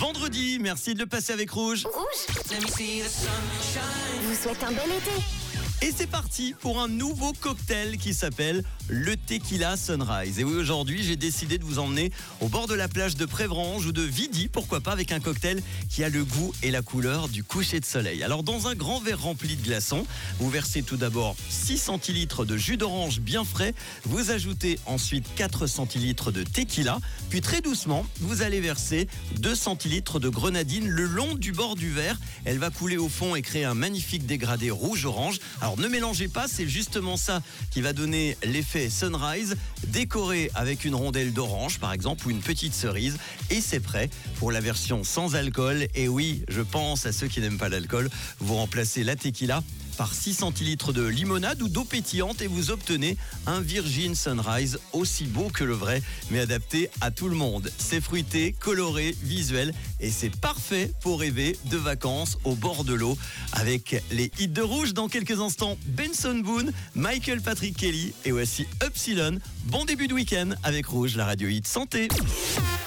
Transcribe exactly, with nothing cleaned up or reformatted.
vendredi. Merci de le passer avec Rouge. Rouge vous souhaite un bel été. Et c'est parti pour un nouveau cocktail qui s'appelle le Tequila Sunrise. Et oui, aujourd'hui, j'ai décidé de vous emmener au bord de la plage de Prévrange ou de Vidy, pourquoi pas, avec un cocktail qui a le goût et la couleur du coucher de soleil. Alors, dans un grand verre rempli de glaçons, vous versez tout d'abord six centilitres de jus d'orange bien frais. Vous ajoutez ensuite quatre centilitres de tequila. Puis très doucement, vous allez verser deux centilitres de grenadine le long du bord du verre. Elle va couler au fond et créer un magnifique dégradé rouge-orange. Alors, ne mélangez pas, c'est justement ça qui va donner l'effet sunrise, décoré avec une rondelle d'orange par exemple ou une petite cerise, et c'est prêt pour la version sans alcool. Et oui, je pense à ceux qui n'aiment pas l'alcool, vous remplacez la tequila par six centilitres de limonade ou d'eau pétillante et vous obtenez un Virgin Sunrise aussi beau que le vrai, mais adapté à tout le monde. C'est fruité, coloré, visuel et c'est parfait pour rêver de vacances au bord de l'eau avec les hits de Rouge. Dans quelques instants, Benson Boone, Michael Patrick Kelly et voici Upsilon. Bon début de week-end avec Rouge, la radio hit santé.